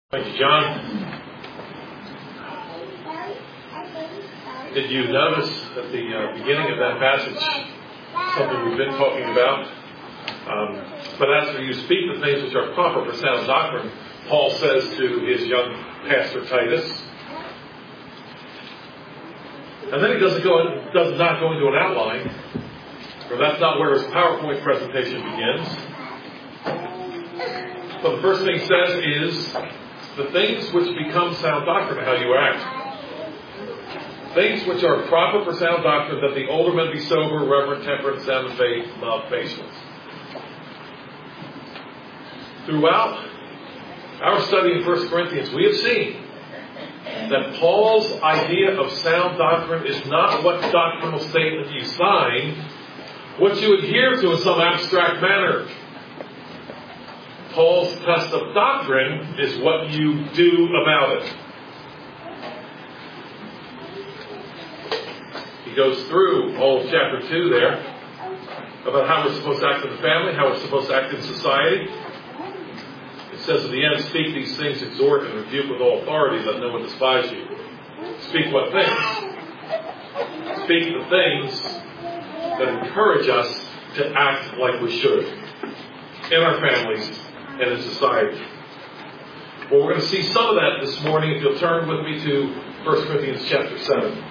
Thank you, John. Did you notice at the beginning of that passage something we've been talking about? But as for you speak the things which are proper for sound doctrine, Paul says to his young pastor Titus. And then he does not go into an outline, or that's not where his PowerPoint presentation begins. But the first thing he says is the things which become sound doctrine, how you act. Things which are proper for sound doctrine, that the older men be sober, reverent, temperate, sound in faith, love, patience. Throughout our study in 1 Corinthians, we have seen that Paul's idea of sound doctrine is not what doctrinal statement you sign, what you adhere to in some abstract manner. Paul's test of doctrine is what you do about it. He goes through all of chapter 2 there about how we're supposed to act in the family, how we're supposed to act in society. It says at the end, speak these things, exhort and rebuke with all authority, let no one despise you. Speak what things? Speak the things that encourage us to act like we should in our families and in society. Well, we're going to see some of that this morning if you'll turn with me to 1 Corinthians chapter 7.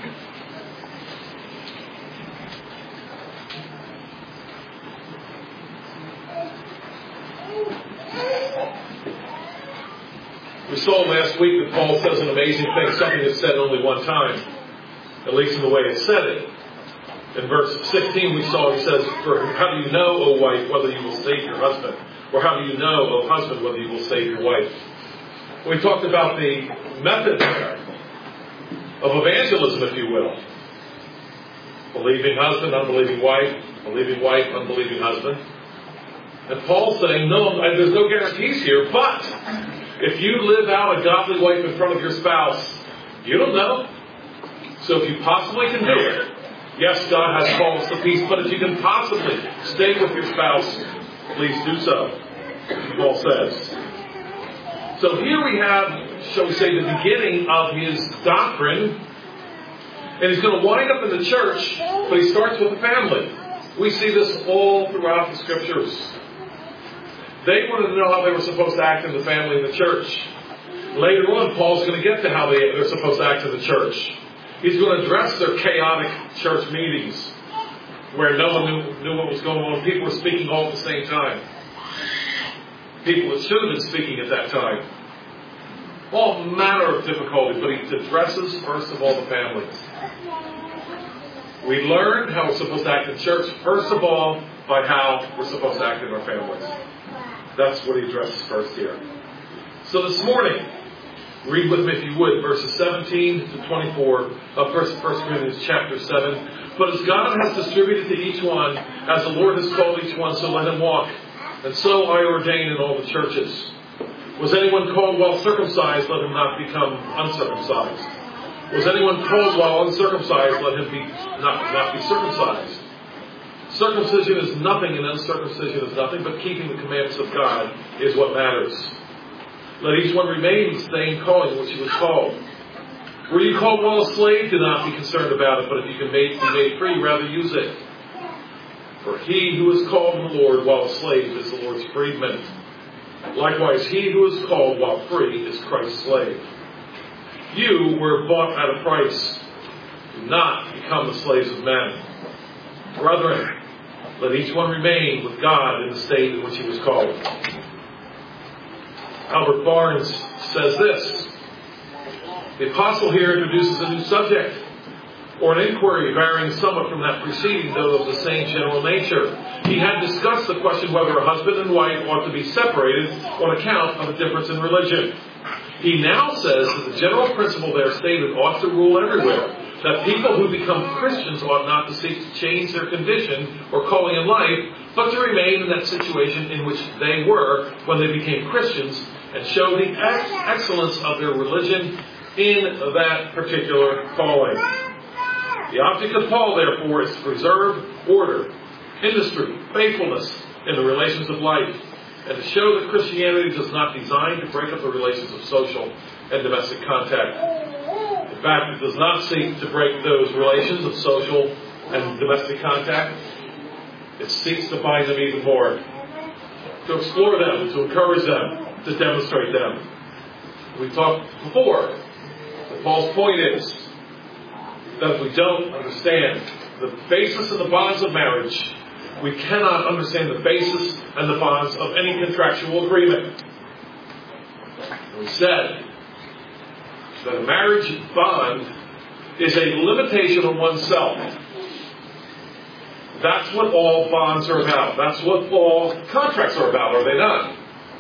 We saw last week that Paul says an amazing thing, something that's said only one time, at least in the way it's said it. In verse 16 we saw, he says, "For how do you know, O wife, whether you will save your husband? Or how do you know, O husband, whether you will save your wife?" We talked about the method of evangelism, if you will. Believing husband, unbelieving wife, unbelieving husband. And Paul's saying, no, there's no guarantees here, but if you live out a godly life in front of your spouse, you don't know. So if you possibly can do it, yes, God has called us to peace, but if you can possibly stay with your spouse, please do so, Paul says. So here we have, shall we say, the beginning of his doctrine. And he's going to wind up in the church, but he starts with the family. We see this all throughout the scriptures. They wanted to know how they were supposed to act in the family and the church. Later on, Paul's going to get to how they're supposed to act in the church. He's going to address their chaotic church meetings where no one knew what was going on. People were speaking all at the same time. People that should have been speaking at that time. All manner of difficulties, but he addresses, first of all, the family. We learn how we're supposed to act in church, first of all, by how we're supposed to act in our families. That's what he addresses first here. So this morning, read with me if you would, verses 17 to 24 of 1 Corinthians chapter 7. "But as God has distributed to each one, as the Lord has called each one, so let him walk. And so I ordain in all the churches. Was anyone called while circumcised? Let him not become uncircumcised. Was anyone called while uncircumcised? Let him not be circumcised. Circumcision is nothing and uncircumcision is nothing, but keeping the commandments of God is what matters. Let each one remain in the same calling which he was called. Were you called while a slave? Do not be concerned about it, but if you can be made free, rather use it. For he who is called in the Lord while a slave is the Lord's freedman. Likewise, he who is called while free is Christ's slave. You were bought at a price. Do not become the slaves of men. Brethren, let each one remain with God in the state in which he was called." Albert Barnes says this. The apostle here introduces a new subject, or an inquiry varying somewhat from that preceding, though of the same general nature. He had discussed the question whether a husband and wife ought to be separated on account of a difference in religion. He now says that the general principle there stated ought to rule everywhere, that people who become Christians ought not to seek to change their condition or calling in life, but to remain in that situation in which they were when they became Christians and show the excellence of their religion in that particular calling. The object of Paul, therefore, is to preserve order, industry, faithfulness in the relations of life. and to show that Christianity is not designed to break up the relations of social and domestic contact. In fact, it does not seek to break those relations of social and domestic contact. It seeks to bind them even more, to explore them, to encourage them, to demonstrate them. We talked before that Paul's point is that if we don't understand the basis and the bonds of marriage, we cannot understand the basis and the bonds of any contractual agreement. We said that a marriage bond is a limitation on oneself. That's what all bonds are about. That's what all contracts are about, are they not?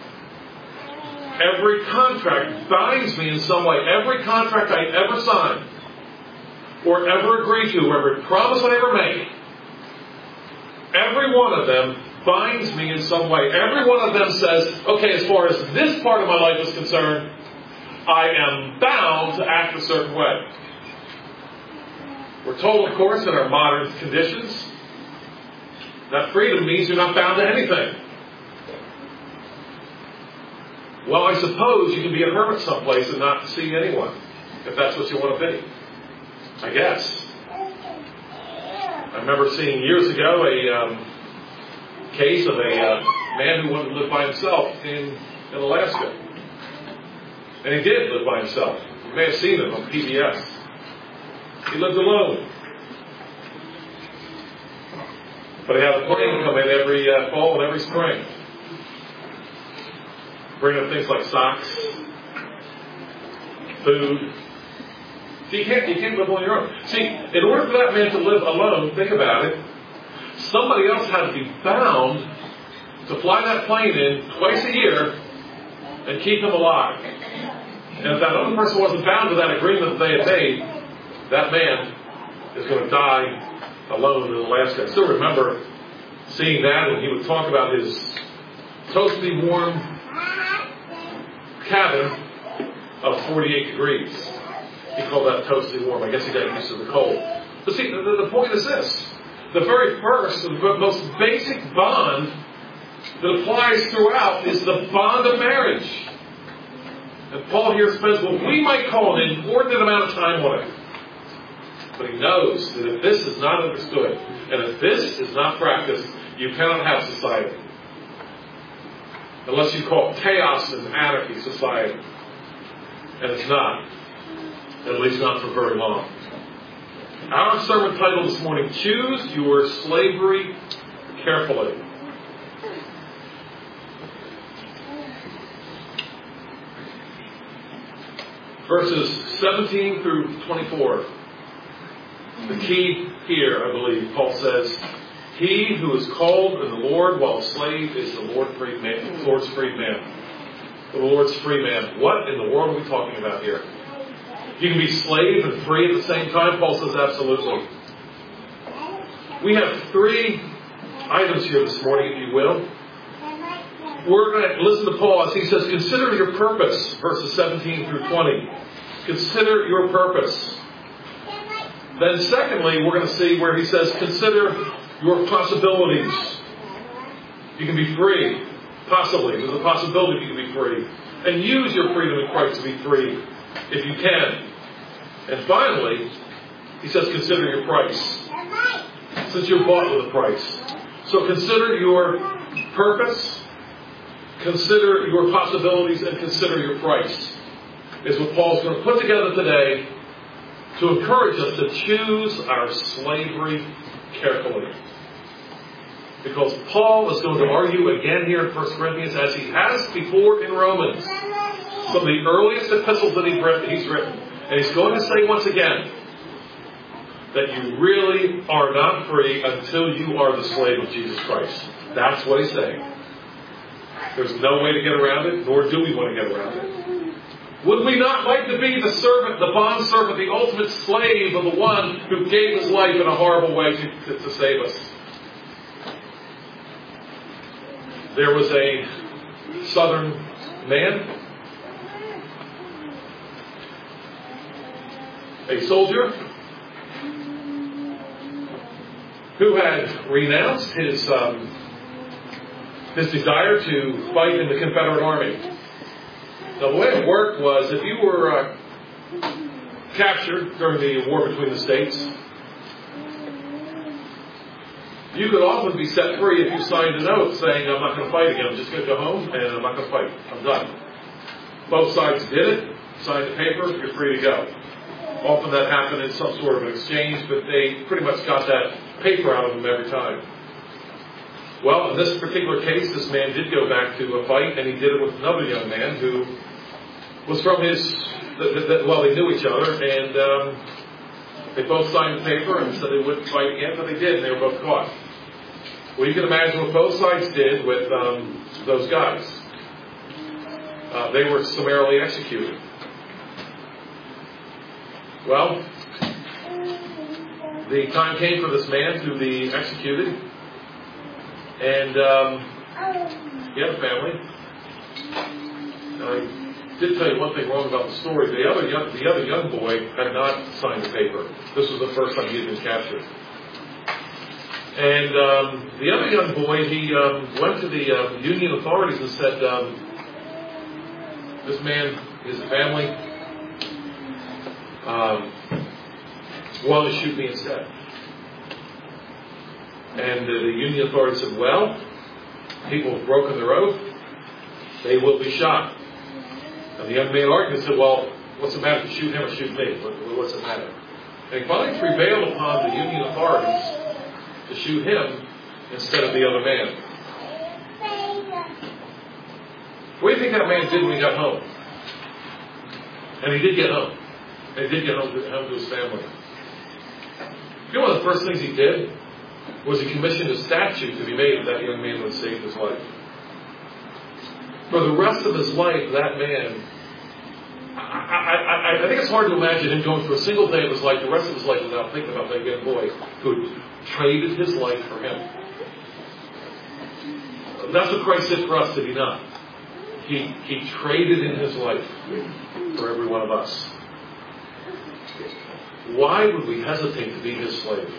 Every contract binds me in some way. Every contract I ever sign, or ever agree to, or every promise I ever make, every one of them binds me in some way. Every one of them says, okay, as far as this part of my life is concerned, I am bound to act a certain way. We're told, of course, in our modern conditions, that freedom means you're not bound to anything. Well, I suppose you can be a hermit someplace and not see anyone, if that's what you want to be. I guess. I remember seeing years ago a case of a man who wanted to live by himself in Alaska. And he did live by himself. You may have seen him on PBS. He lived alone. But he had a plane come in every fall and every spring. Bring up things like socks, food. So you can't live on your own. See, in order for that man to live alone, think about it, somebody else had to be bound to fly that plane in twice a year and keep him alive. And if that other person wasn't bound to that agreement that they had made, that man is going to die alone in Alaska. I still remember seeing that, and he would talk about his toasty warm cabin of 48 degrees. He called that toasty warm. I guess he got used to the cold. But see, the point is this. The very first and most basic bond that applies throughout is the bond of marriage. And Paul here spends what we might call an inordinate amount of time on it. But he knows that if this is not understood, and if this is not practiced, you cannot have society. Unless you call it chaos and anarchy society. And it's not. At least not for very long. Our sermon title this morning, Choose Your Slavery Carefully. Verses 17 through 24. The key here, I believe, Paul says, he who is called in the Lord while a slave is the Lord's freed man. The Lord's free man. What in the world are we talking about here? You can be slave and free at the same time? Paul says absolutely. We have three items here this morning, if you will. We're going to listen to Paul as he says, consider your purpose, verses 17 through 20. Consider your purpose. Then secondly, we're going to see where he says, consider your possibilities. You can be free. Possibly. There's a possibility you can be free. And use your freedom in Christ to be free, if you can. And finally, he says, consider your price. Since you're bought with a price. So consider your purpose, consider your possibilities, and consider your price. Is what Paul's going to put together today to encourage us to choose our slavery carefully. Because Paul is going to argue again here in 1 Corinthians, as he has before in Romans, some of the earliest epistles that he's written. And he's going to say once again that you really are not free until you are the slave of Jesus Christ. That's what he's saying. There's no way to get around it, nor do we want to get around it. Would we not like to be the servant, the bond servant, the ultimate slave of the one who gave his life in a horrible way to save us? There was a southern man, a soldier, who had renounced his his desire to fight in the Confederate Army. Now, the way it worked was if you were captured during the war between the states, you could often be set free if you signed a note saying, I'm not going to fight again. I'm just going to go home and I'm not going to fight. I'm done. Both sides did it, signed the paper, you're free to go. Often that happened in some sort of an exchange, but they pretty much got that paper out of them every time. Well, in this particular case, this man did go back to a fight, and he did it with another young man who was from his, well, they knew each other, and they both signed the paper and said they wouldn't fight again, but they did, and they were both caught. Well, you can imagine what both sides did with those guys. They were summarily executed. Well, the time came for this man to be executed, and he had a family. I did tell you one thing wrong about the story. The other young boy had not signed the paper. This was the first time he had been captured. And the other young boy, he went to the Union authorities and said, this man, his family, wanted to shoot me instead. And the Union authorities said, well, people have broken their oath, they will be shot. And the young man argued and said, well, what's the matter if you shoot him or shoot me? What's the matter? And he finally prevailed upon the Union authorities to shoot him instead of the other man. What do you think that man did when he got home? And he did get home. And he did get home to his family. You know one of the first things he did was he commissioned a statue to be made of that young man who had saved his life. For the rest of his life, that man, I think it's hard to imagine him going through a single day of his life, the rest of his life, without thinking about that young boy who traded his life for him. That's what Christ did for us to be done. He traded in his life for every one of us. Why would we hesitate to be his slave?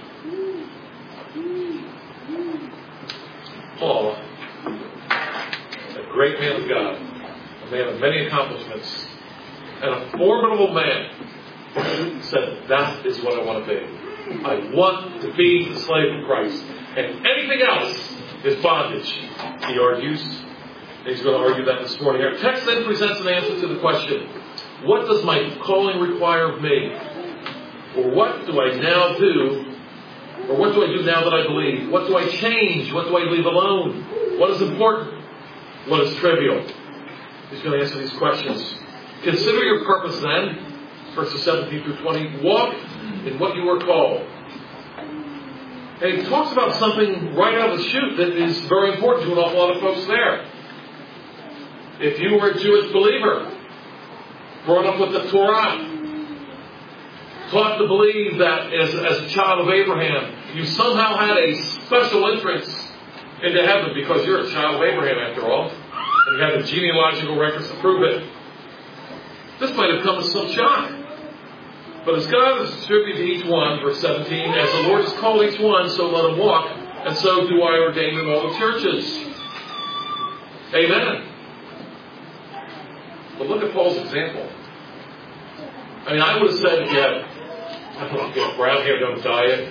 Paul, a great man of God, a man of many accomplishments, and a formidable man, said, that is what I want to be. I want to be the slave of Christ. And anything else is bondage, he argues. And he's going to argue that this morning. Our text then presents an answer to the question, what does my calling require of me? Or what do I now do? Or what do I do now that I believe? What do I change? What do I leave alone? What is important? What is trivial? He's going to answer these questions. Consider your purpose then, verses 17 through 20. Walk in what you are called. And he talks about something right out of the chute that is very important to an awful lot of folks there. If you were a Jewish believer, brought up with the Torah, taught to believe that as a child of Abraham, you somehow had a special entrance into heaven because you're a child of Abraham after all, and you have the genealogical records to prove it. This might have come as some shock. But as God has distributed to each one, verse 17, as the Lord has called each one, so let him walk, and so do I ordain in all the churches. Amen. But look at Paul's example. I mean, I would have said if you had brown hair, don't dye it.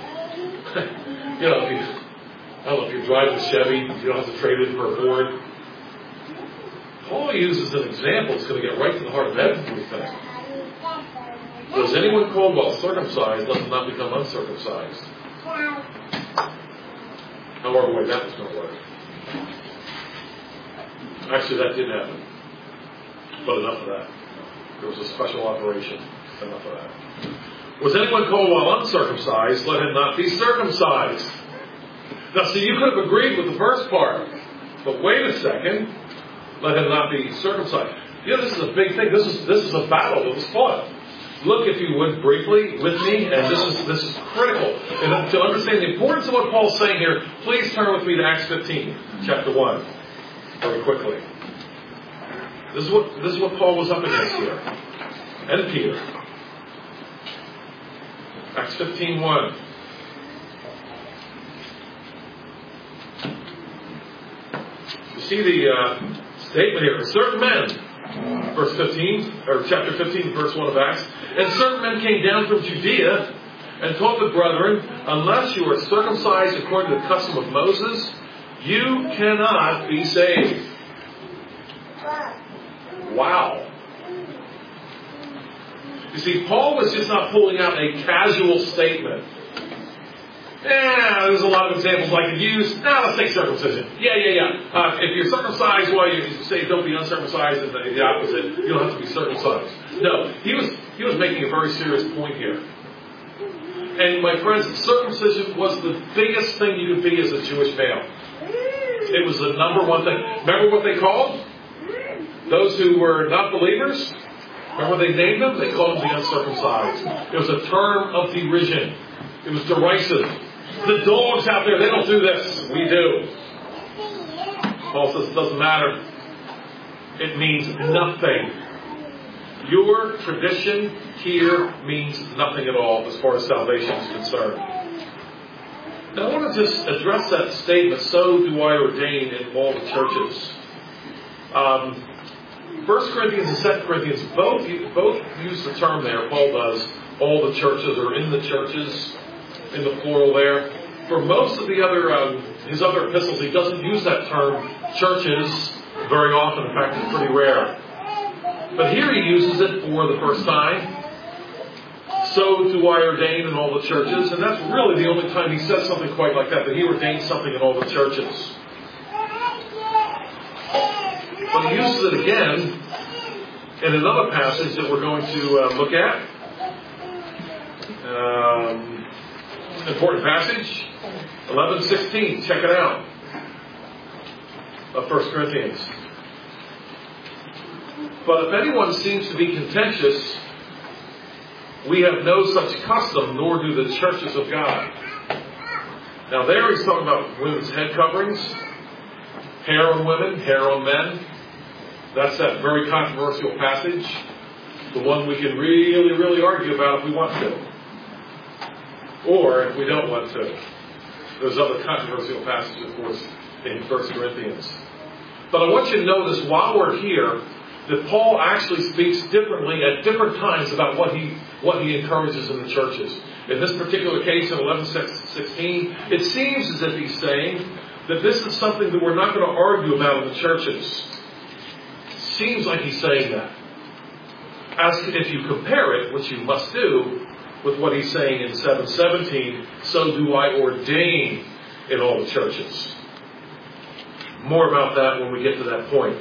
I don't know if you're driving a Chevy, you don't have to trade it for a Ford. Paul uses an example that's going to get right to the heart of everything. Was anyone called while circumcised, let him not become uncircumcised? However way that was going to work. Actually, that did happen. But enough of that. There was a special operation. Enough of that. Was anyone called while uncircumcised, let him not be circumcised? Now, see, you could have agreed with the first part. But wait a second. Let him not be circumcised. You know, this is a big thing. This is a battle that was fought. Look, if you would, briefly with me, and this is critical. And to understand the importance of what Paul's saying here, please turn with me to Acts 15, chapter 1, very quickly. This is what Paul was up against here. And Peter. Acts 15:1. see the statement here. Certain men, verse 15, or chapter 15, verse 1 of Acts, and certain men came down from Judea and taught the brethren, unless you are circumcised according to the custom of Moses, you cannot be saved. Wow. You see, Paul was just not pulling out a casual statement. There's a lot of examples I could use. Let's take circumcision. If you're circumcised while you say don't be uncircumcised, and the opposite, you don't have to be circumcised. No, he was making a very serious point here. And my friends, circumcision was the biggest thing you could be as a Jewish male. It was the number one thing. Remember what they called those who were not believers? Remember what they named them? They called them the uncircumcised. It was a term of derision. It was derisive. The dogs out there, they don't do this. We do. Paul says it doesn't matter. It means nothing. Your tradition here means nothing at all as far as salvation is concerned. Now I want to just address that statement, so do I ordain in all the churches. 1 Corinthians and 2 Corinthians both use the term there. Paul does. All the churches, or in the churches, in the plural there. For most of the other, his other epistles, he doesn't use that term, churches, very often. In fact, it's pretty rare. But here he uses it for the first time. So do I ordain in all the churches. And that's really the only time he says something quite like that he ordains something in all the churches. But he uses it again in another passage that we're going to look at. Important passage, 11:16. Check it out. Of 1 Corinthians. But if anyone seems to be contentious, we have no such custom, nor do the churches of God. Now there he's talking about women's head coverings, hair on women, hair on men. That's that very controversial passage. The one we can really, really argue about if we want to. Or if we don't want to. There's other controversial passages, of course, in 1 Corinthians. But I want you to notice while we're here that Paul actually speaks differently at different times about what he encourages in the churches. In this particular case, in 11:16, it seems as if he's saying that this is something that we're not going to argue about in the churches. It seems like he's saying that. As if you compare it, which you must do, with what he's saying in 7:17, so do I ordain in all the churches. More about that when we get to that point.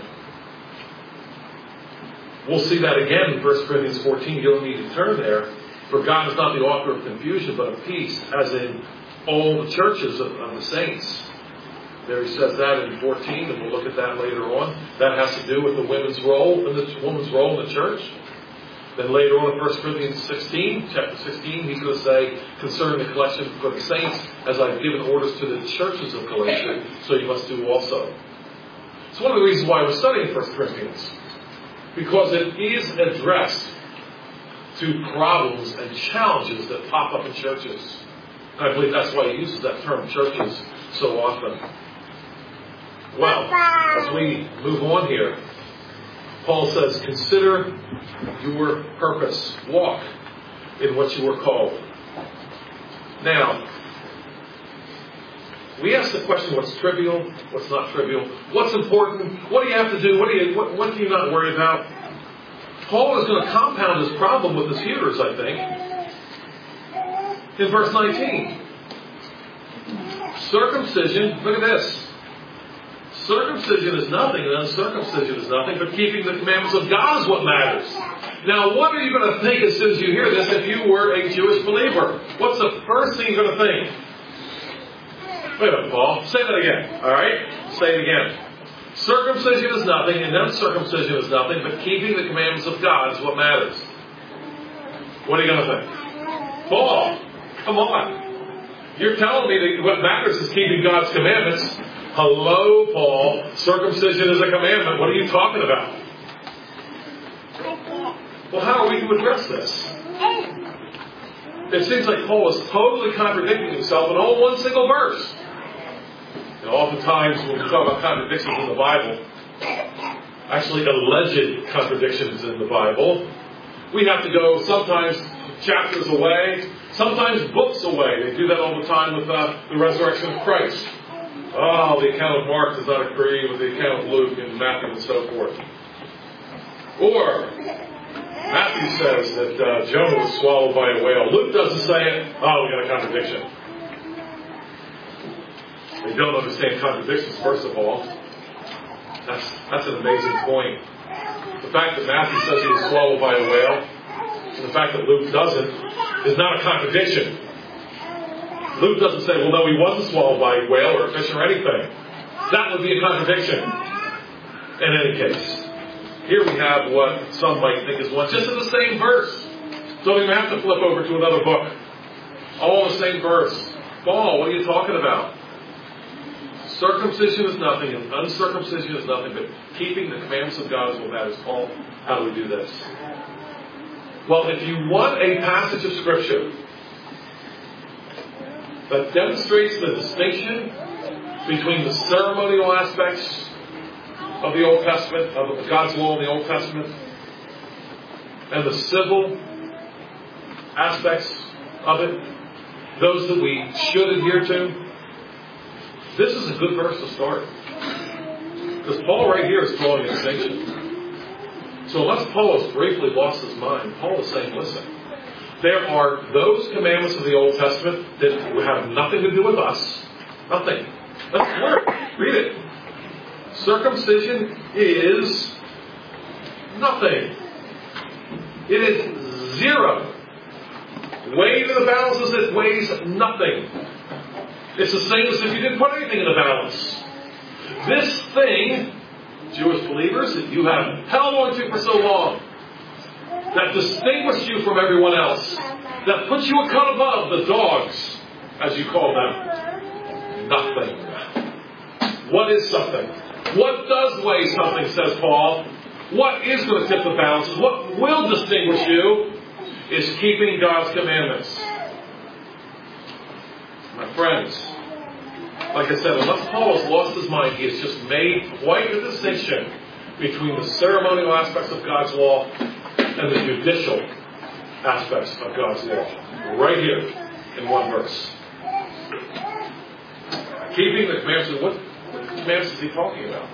We'll see that again in 1 Corinthians 14. You don't need to turn there. For God is not the author of confusion, but of peace, as in all the churches of the saints. There he says that in 14, and we'll look at that later on. That has to do with the women's role and the woman's role in the church. Then later on in 1 Corinthians 16, chapter 16, he's going to say, concerning the collection for the saints, as I've given orders to the churches of Galatia, so you must do also. It's one of the reasons why we're studying 1 Corinthians. Because it is addressed to problems and challenges that pop up in churches. And I believe that's why he uses that term, churches, so often. Well, as we move on here, Paul says, consider your purpose. Walk in what you were called. Now, we ask the question, what's trivial, what's not trivial, what's important, what do you have to do, what can you not worry about? Paul is going to compound his problem with his hearers, I think, in verse 19. Circumcision, look at this. Circumcision is nothing, and uncircumcision is nothing, but keeping the commandments of God is what matters. Now, what are you going to think as soon as you hear this if you were a Jewish believer? What's the first thing you're going to think? Wait a minute, Paul. Say that again. All right? Say it again. Circumcision is nothing, and uncircumcision is nothing, but keeping the commandments of God is what matters. What are you going to think? Paul, come on. You're telling me that what matters is keeping God's commandments. Hello, Paul. Circumcision is a commandment. What are you talking about? Well, how are we to address this? It seems like Paul is totally contradicting himself in all one single verse. Now, oftentimes when we talk about contradictions in the Bible, actually alleged contradictions in the Bible, we have to go sometimes chapters away, sometimes books away. They do that all the time with the resurrection of Christ. Oh, the account of Mark does not agree with the account of Luke and Matthew and so forth. Or Matthew says that Jonah was swallowed by a whale. Luke doesn't say it. Oh, we got a contradiction. They don't understand contradictions, first of all. That's an amazing point. The fact that Matthew says he was swallowed by a whale, and the fact that Luke doesn't, is not a contradiction. Luke doesn't say, well, no, he wasn't swallowed by a whale or a fish or anything. That would be a contradiction. In any case, here we have what some might think is one, just in the same verse. Don't even have to flip over to another book. All the same verse. Paul, what are you talking about? Circumcision is nothing, and uncircumcision is nothing, but keeping the commandments of God is what matters. Paul, how do we do this? Well, if you want a passage of Scripture that demonstrates the distinction between the ceremonial aspects of the Old Testament, of God's law in the Old Testament, and the civil aspects of it, those that we should adhere to, this is a good verse to start. Because Paul right here is drawing a distinction. So unless Paul has briefly lost his mind, Paul is saying, listen, there are those commandments of the Old Testament that have nothing to do with us. Nothing. Let's learn. Read it. Circumcision is nothing. It is zero. Weighed in the balances, it weighs nothing. It's the same as if you didn't put anything in the balance. This thing, Jewish believers, that you have held on to for so long, that distinguished you from everyone else, that puts you a cut above the dogs, as you call them, nothing. What is something? What does weigh something, says Paul? What is going to tip the balances? What will distinguish you is keeping God's commandments. My friends, like I said, unless Paul has lost his mind, he has just made quite a distinction between the ceremonial aspects of God's law and the judicial aspects of God's law. Right here in one verse. Keeping the commandments. What commandments is he talking about?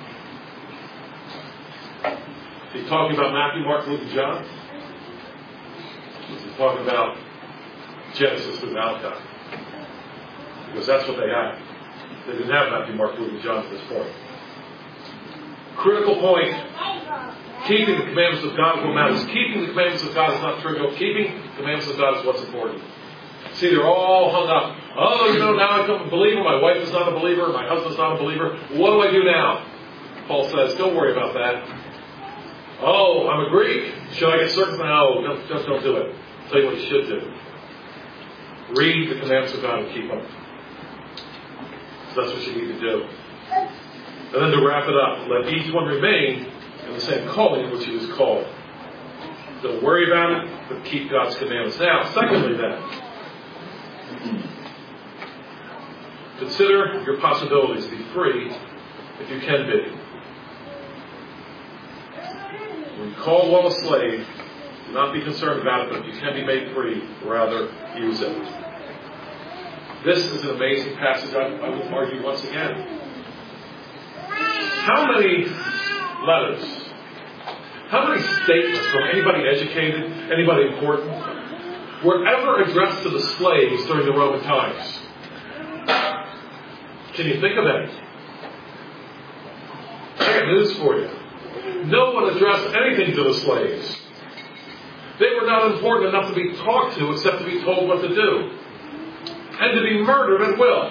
Is he talking about Matthew, Mark, Luke, and John? Is he talking about Genesis through Malachi? Because that's what they had. They didn't have Matthew, Mark, Luke, and John at this point. Critical point. Keeping the commandments of God is what matters. Keeping the commandments of God is not trivial. Keeping the commandments of God is what's important. See, they're all hung up. Oh, now I become a believer. My wife is not a believer. My husband's not a believer. What do I do now? Paul says, don't worry about that. Oh, I'm a Greek. Should I get circumcised? No, just don't do it. I'll tell you what you should do. Read the commandments of God and keep them. So that's what you need to do. And then to wrap it up, let each one remain in the same calling in which he was called. Don't worry about it, but keep God's commandments. Now, secondly then, consider your possibilities. Be free if you can be. When you call one a slave, do not be concerned about it, but if you can be made free, rather use it. This is an amazing passage. I would argue once again. How many letters, how many statements from anybody educated, anybody important, were ever addressed to the slaves during the Roman times? Can you think of any? I got news for you. No one addressed anything to the slaves. They were not important enough to be talked to except to be told what to do. And to be murdered at will.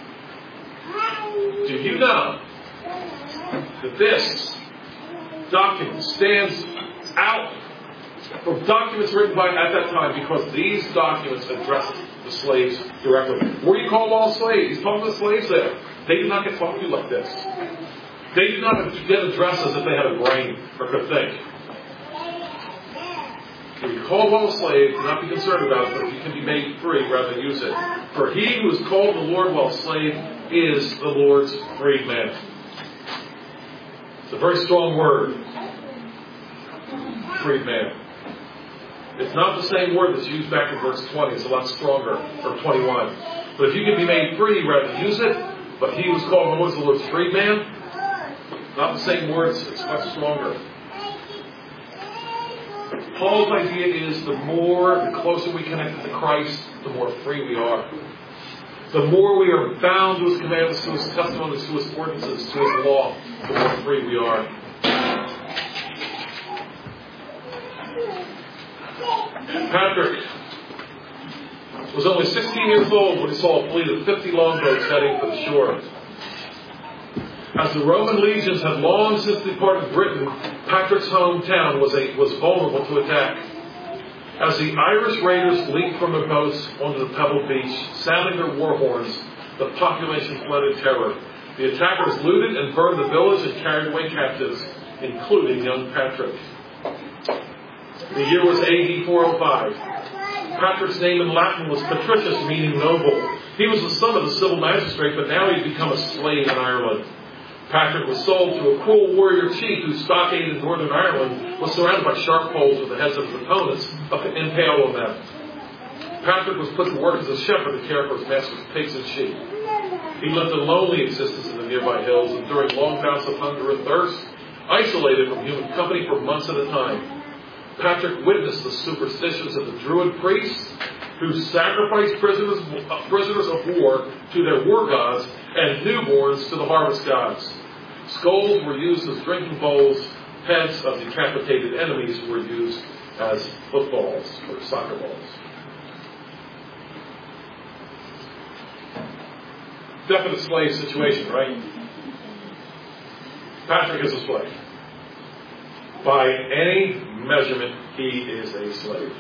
Do you know that this document stands out from documents written by at that time because these documents addressed the slaves directly? Were you called all slaves? He's talking to the slaves there. They did not get talked to like this. They did not get addressed as if they had a brain or could think. If you call one a slave, do not be concerned about it, but if you can be made free, rather use it. For he who is called the Lord while a slave is the Lord's freedman. It's a very strong word. Freedman. It's not the same word that's used back in verse 20. It's a lot stronger, or 21. But if you can be made free, rather use it. But he was called the Lord's freedman. Not the same words. It's much stronger. Paul's idea is the closer we connect to Christ, the more free we are. The more we are bound to His commandments, to His testimonies, to His ordinances, to His law, the more free we are. Patrick was only 16 years old when he saw a fleet of 50 longboats heading for the shore. As the Roman legions had long since departed Britain, Patrick's hometown was vulnerable to attack. As the Irish raiders leaped from their boats onto the pebbled beach, sounding their war horns, the population fled in terror. The attackers looted and burned the village and carried away captives, including young Patrick. The year was AD 405. Patrick's name in Latin was Patricius, meaning noble. He was the son of a civil magistrate, but now he'd become a slave in Ireland. Patrick was sold to a cruel warrior chief whose stockade in Northern Ireland was surrounded by sharp poles with the heads of his opponents impaled on them. Patrick was put to work as a shepherd to care for his master's pigs and sheep. He lived a lonely existence in the nearby hills, and during long bouts of hunger and thirst, isolated from human company for months at a time. Patrick witnessed the superstitions of the Druid priests who sacrificed prisoners of war to their war gods and newborns to the harvest gods. Skulls were used as drinking bowls. Heads of decapitated enemies were used as footballs or soccer balls. Definite slave situation, right? Patrick is a slave. By any measurement, he is a slave.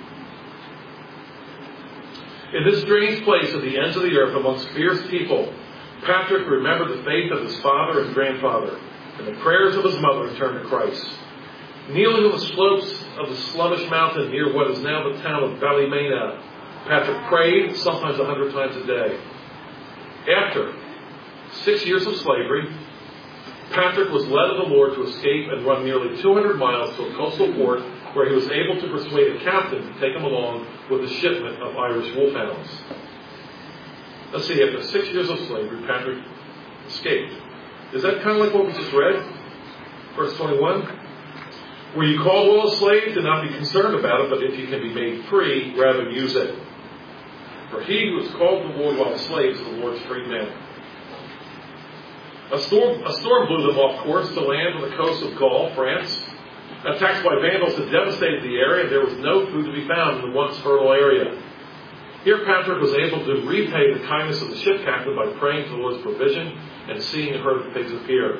In this strange place at the ends of the earth amongst fierce people, Patrick remembered the faith of his father and grandfather and the prayers of his mother and turned to Christ. Kneeling on the slopes of the Slummish mountain near what is now the town of Ballymena, Patrick prayed sometimes 100 times a day. After 6 years of slavery, Patrick was led of the Lord to escape and run nearly 200 miles to a coastal port where he was able to persuade a captain to take him along with a shipment of Irish wolfhounds. Let's see, after 6 years of slavery, Patrick escaped. Is that kind of like what we just read? Verse 21. Were you called while a slave? Do not be concerned about it, but if you can be made free, rather use it. For he who is called the Lord while a slave is the Lord's freedman. A storm blew them off course to land on the coast of Gaul, France. Attacks by vandals had devastated the area. There was no food to be found in the once fertile area. Here Patrick was able to repay the kindness of the ship captain by praying to the Lord's provision and seeing a herd of pigs appear.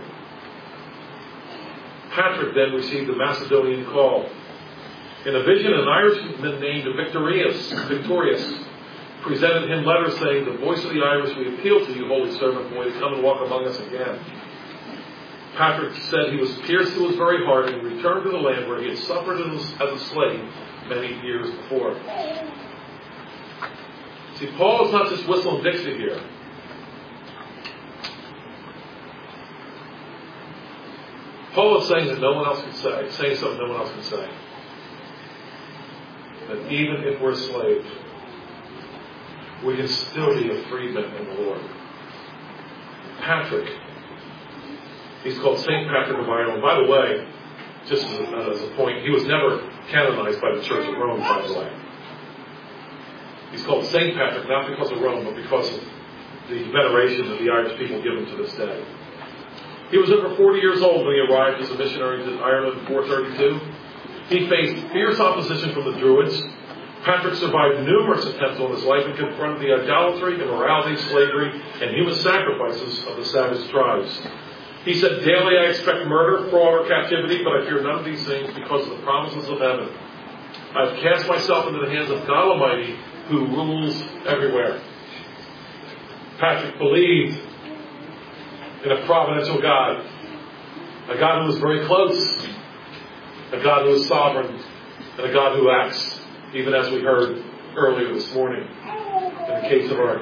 Patrick then received the Macedonian call. In a vision, an Irishman named Victorius presented him letters saying, "The voice of the Irish, we appeal to you, holy servant boy, to come and walk among us again." Patrick said he was pierced to his very heart and returned to the land where he had suffered as a slave many years before. See, Paul is not just whistling Dixie here. Paul is saying that no one else can say, saying something no one else can say. That even if we're slaves, we can still be a freedman in the Lord. Patrick, he's called St. Patrick of Ireland. By the way, just as a point, he was never canonized by the Church of Rome, by the way. He's called St. Patrick not because of Rome, but because of the veneration that the Irish people give him to this day. He was over 40 years old when he arrived as a missionary to Ireland in 432. He faced fierce opposition from the Druids. Patrick survived numerous attempts on his life and confronted the idolatry, immorality, slavery, and human sacrifices of the savage tribes. He said, "Daily I expect murder, fraud, or captivity, but I fear none of these things because of the promises of heaven. I have cast myself into the hands of God Almighty, who rules everywhere." Patrick believed in a providential God, a God who is very close, a God who is sovereign, and a God who acts, even as we heard earlier this morning in the case of our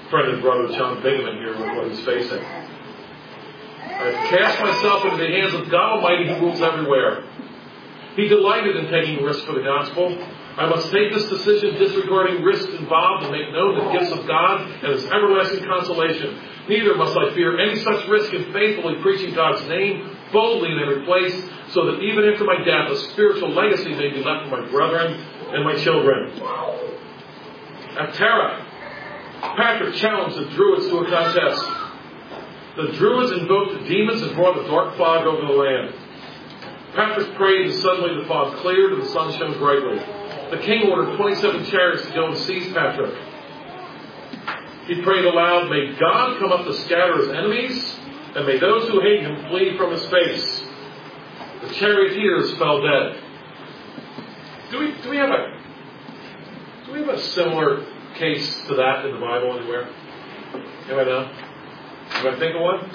friend and brother John Bingaman here with what he's facing. I've cast myself into the hands of God Almighty who rules everywhere. He delighted in taking risks for the gospel. I must take this decision disregarding risks involved and make known the gifts of God and His everlasting consolation. Neither must I fear any such risk in faithfully preaching God's name boldly in every place, so that even after my death, a spiritual legacy may be left for my brethren and my children. At Tara, Patrick challenged the Druids to a contest. The Druids invoked the demons and brought a dark fog over the land. Patrick prayed, and suddenly the fog cleared and the sun shone brightly. The king ordered 27 chariots to go and seize Patrick. He prayed aloud, "May God come up to scatter his enemies, and may those who hate him flee from his face." The charioteers fell dead. Do we have a similar case to that in the Bible anywhere? Anybody know? Do I think of one?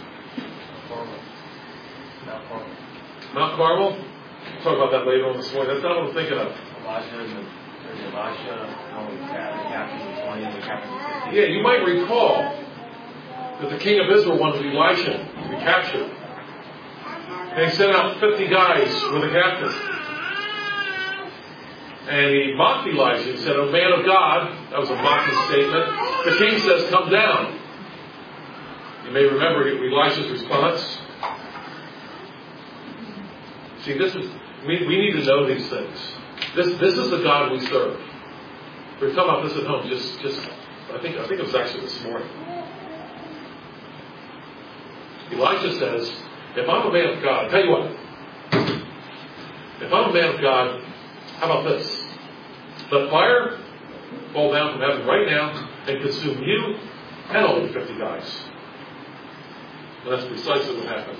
Mount Carmel? We'll talk about that later on this morning. That's not what I'm thinking of. Yeah, you might recall that the king of Israel wanted Elisha to be captured. And he sent out 50 guys with a captain. And he mocked Elisha. He said, "O man of God," that was a mocking statement. The king says, "Come down." You may remember Elisha's response. See, we need to know these things. This is the God we serve. We were talking about this at home. I think it was actually this morning. Elisha says, "If I'm a man of God, tell you what. If I'm a man of God, how about this? Let fire fall down from heaven right now and consume you and all the 50 guys." And that's precisely what happened.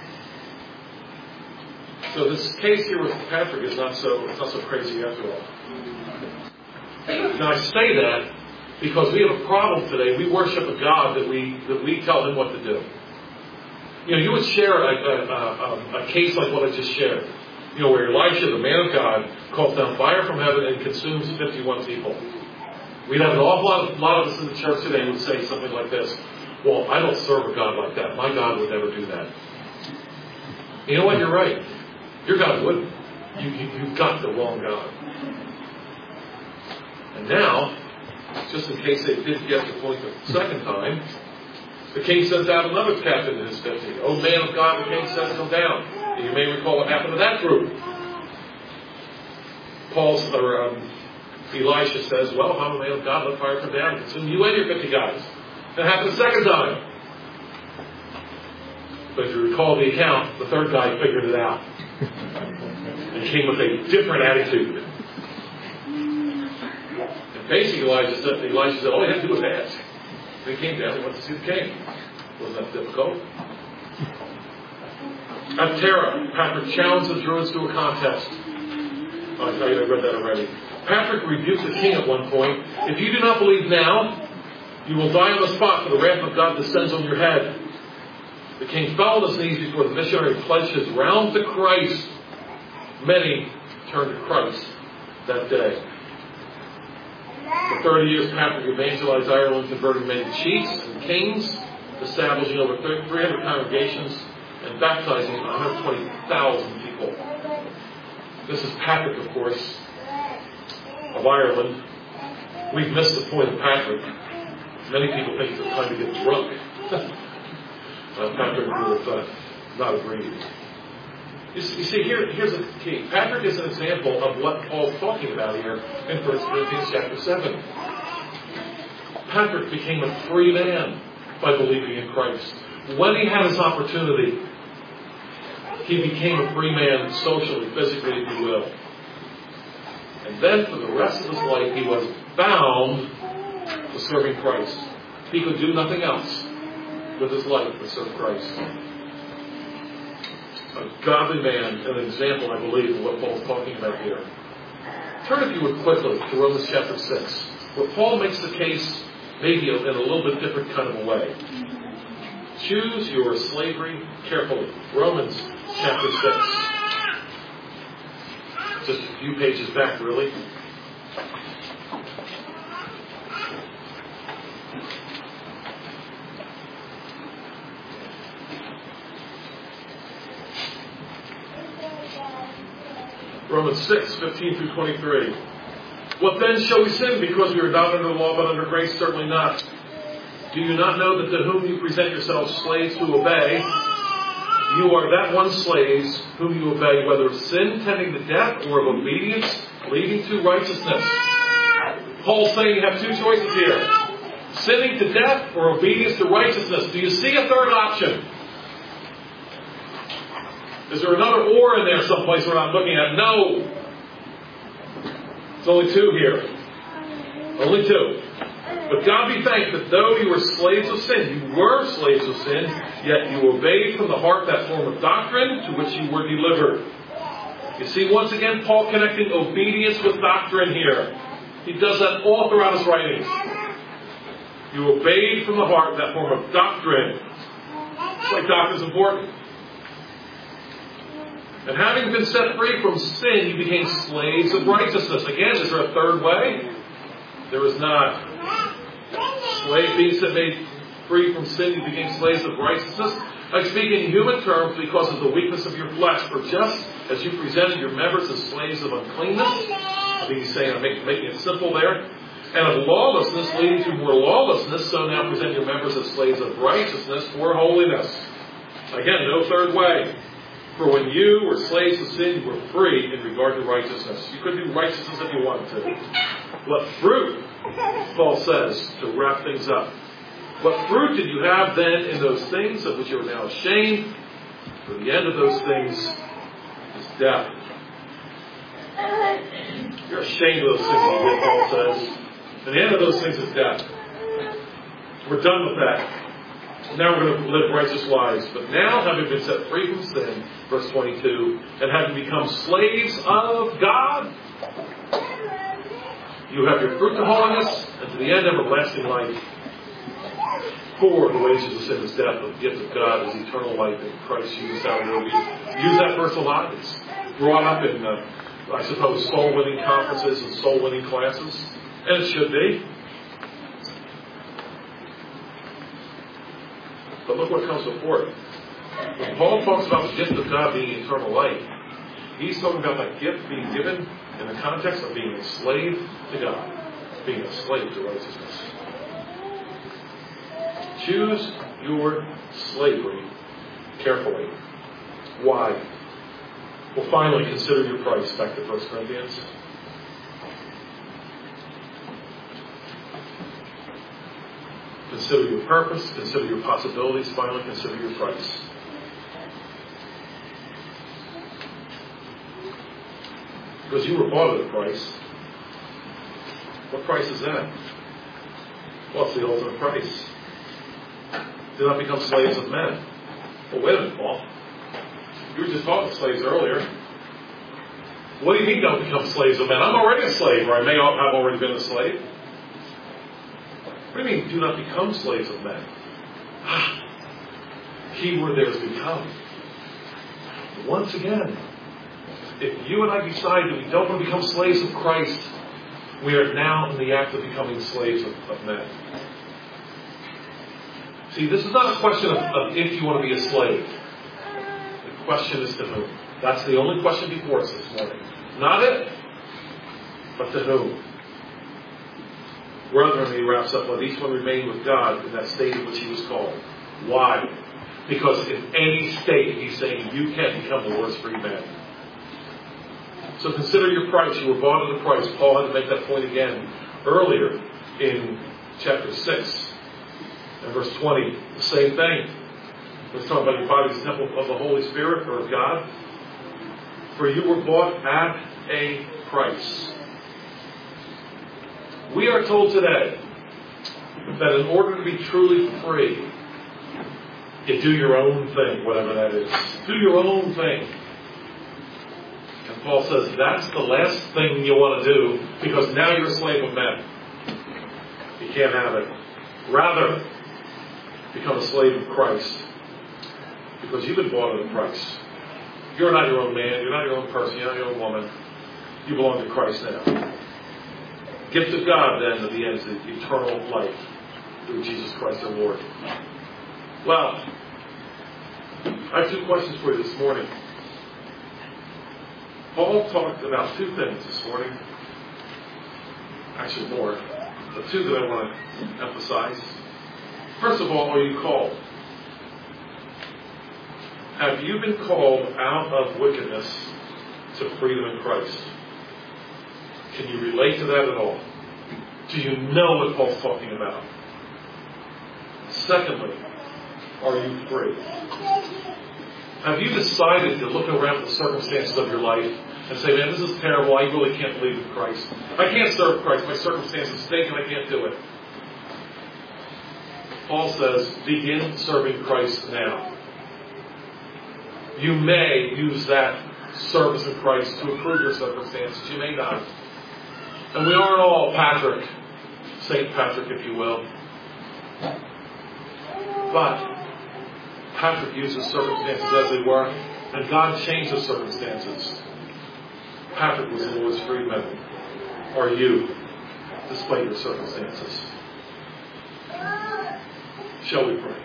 So this case here with Patrick is not so crazy after all. Now I say that because we have a problem today. We worship a God that we tell him what to do. You know, you would share a case like what I just shared. You know, where Elisha, the man of God, calls down fire from heaven and consumes 51 people. We'd have an awful lot of us in the church today would say something like this: "Well, I don't serve a God like that. My God would never do that." You know what? You're right. Your God wouldn't. You've got the wrong God. And now, just in case they didn't get the point the second time, the king sends out another captain in his 50. "O man of God," the king says, "come down." And you may recall what happened to that group. Elisha says, "Well, if I'm a man of God, let fire come down and consume you and your 50 guys." That happened the second time. But if you recall the account, the third guy figured it out and came with a different attitude. And basically, Elisha said, all he had to do was ask. When he came down, he went to see the king. Wasn't that difficult? At Tara, Patrick challenged the Druids to a contest. I read that already. Patrick rebuked the king at one point. "If you do not believe now, you will die on the spot, for the wrath of God descends on your head." The king fell on his knees before the missionary and pledged his realm to Christ. Many turned to Christ that day. For 30 years, Patrick evangelized Ireland, converting many chiefs and kings, establishing over 300 congregations, and baptizing 120,000 people. This is Patrick, of course, of Ireland. We've missed the point of Patrick. Many people think it's time to get drunk. Patrick would have not agreed. You see, here's the key. Patrick is an example of what Paul's talking about here in 1 Corinthians chapter 7. Patrick became a free man by believing in Christ. When he had his opportunity, he became a free man socially, physically, if you will. And then for the rest of his life, he was bound to serving Christ. He could do nothing else with his life but serve Christ. A godly man, an example, I believe, of what Paul's talking about here. Turn, if you would, quickly to Romans chapter 6, where Paul makes the case maybe in a little bit different kind of a way. Choose your slavery carefully. Romans chapter 6. Just a few pages back, really. Romans 6:15 through 23. What then shall we sin because we are not under the law but under grace? Certainly not. Do you not know that to whom you present yourselves slaves to obey, you are that one slaves whom you obey, whether of sin tending to death or of obedience leading to righteousness? Paul's saying you have two choices here. Sinning to death or obedience to righteousness. Do you see a third option? Is there another or in there someplace we're not looking at? No. There's only two here. Only two. But God be thanked that though you were slaves of sin, yet you obeyed from the heart that form of doctrine to which you were delivered. You see, once again, Paul connecting obedience with doctrine here. He does that all throughout his writings. You obeyed from the heart that form of doctrine. It's like doctrine's important. And having been set free from sin, you became slaves of righteousness. Again, is there a third way? There is not. Being set made free from sin, you became slaves of righteousness. I speak in human terms because of the weakness of your flesh. For just as you presented your members as slaves of uncleanness, I think he's saying, I'm making it simple there, and of lawlessness leading to more lawlessness, so now present your members as slaves of righteousness for holiness. Again, no third way. For when you were slaves of sin, you were free in regard to righteousness. You could do righteousness if you wanted to. What fruit, Paul says, to wrap things up. What fruit did you have then in those things of which you are now ashamed? For the end of those things is death. You're ashamed of those things you did, Paul says. And the end of those things is death. We're done with that. Now we're going to live righteous lives. But now, having been set free from sin, verse 22, and having become slaves of God, you have your fruit to holiness, and to the end everlasting life. For the wages of sin is death, but the gift of God is eternal life in Christ Jesus our Lord. We use that verse a lot. It's brought up in, I suppose, soul-winning conferences and soul-winning classes. And it should be. But look what comes before it. When Paul talks about the gift of God being eternal life, he's talking about that gift being given in the context of being enslaved to God, being a slave to righteousness. Choose your slavery carefully. Why? Well, finally, consider your price. Back to 1 Corinthians. Consider your purpose. Consider your possibilities. Finally, consider your price. Because you were bought at a price. What price is that? Well, it's the ultimate price. Do not become slaves of men. Well, wait a minute, Paul. You were just talking slaves earlier. What do you mean don't become slaves of men? I'm already a slave, or I may have already been a slave. What do you mean do not become slaves of men? Key word there is become. Once again, if you and I decide that we don't want to become slaves of Christ, we are now in the act of becoming slaves of men. See, this is not a question of if you want to be a slave. The question is to whom. That's the only question before us this morning. Not it, but to whom. Brethren, he wraps up, let each one remain with God in that state in which he was called. Why? Because in any state, he's saying, you can't become the worst free man. So consider your price. You were bought at a price. Paul had to make that point again earlier in chapter 6. And verse 20, the same thing. Let's talk about your body as a temple of the Holy Spirit or of God. For you were bought at a price. We are told today that in order to be truly free, you do your own thing, whatever that is. Do your own thing. And Paul says that's the last thing you want to do because now you're a slave of men. You can't have it. Rather, become a slave of Christ because you've been bought at a price. You're not your own man. You're not your own person. You're not your own woman. You belong to Christ now. Gift of God, then, at the end is the eternal life through Jesus Christ our Lord. Well, I have two questions for you this morning. Paul talked about two things this morning. Actually more. The two that I want to emphasize. First of all, are you called? Have you been called out of wickedness to freedom in Christ? Can you relate to that at all? Do you know what Paul's talking about? Secondly, are you free? Have you decided to look around the circumstances of your life and say, man, this is terrible. I really can't believe in Christ. I can't serve Christ. My circumstances stink and I can't do it. Paul says, begin serving Christ now. You may use that service of Christ to improve your circumstances. You may not. And we aren't all Patrick, St. Patrick, if you will. But Patrick uses circumstances as they were, and God changed the circumstances. Patrick was the Lord's freedman. Are you, despite your circumstances? Shall we pray?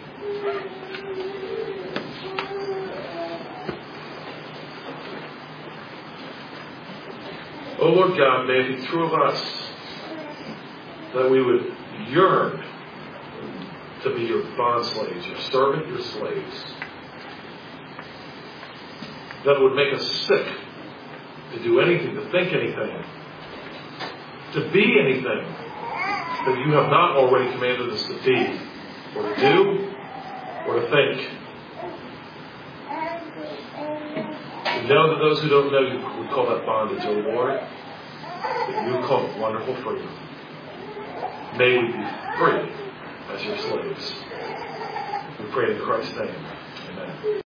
Oh Lord God, may it be true of us that we would yearn to be your bond slaves, your servant, your slaves. That would make us sick to do anything, to think anything, to be anything that you have not already commanded us to be, or to do, or to think. We know that those who don't know you would call that bondage, O Lord, but you call it wonderful freedom. May we be free as your slaves. We pray in Christ's name. Amen.